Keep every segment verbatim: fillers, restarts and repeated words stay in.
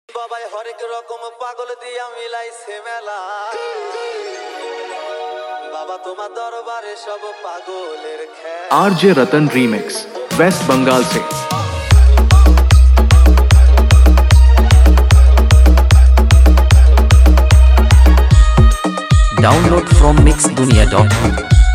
বাবাই হরেক রকম পাগল দিয়া মিলাইছে মেলা বাবা তোমার দরবারে সব পাগলের খেলা। RJ Ratan remix West Bengal से। Download from mix dunia dot com.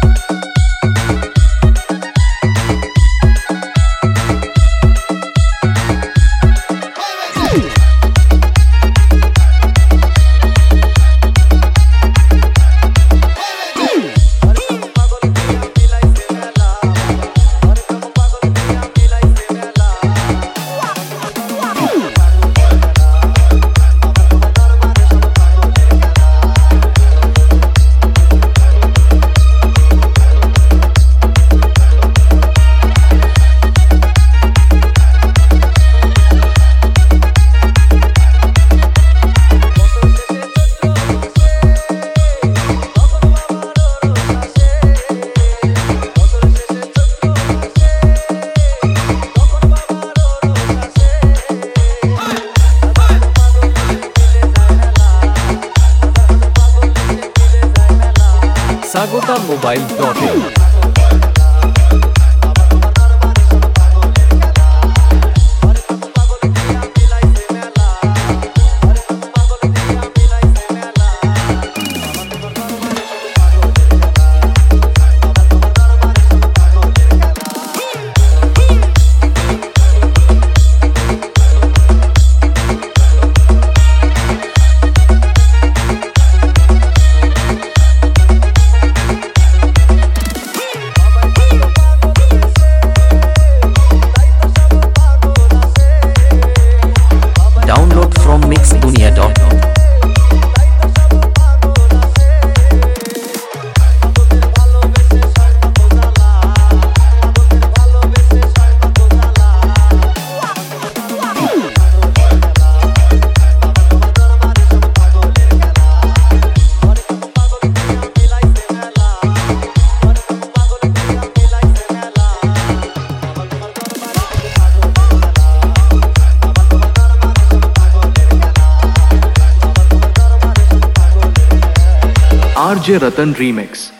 Sagota Mobile dot in. Download from mix dunia dot com. RJ Ratan remix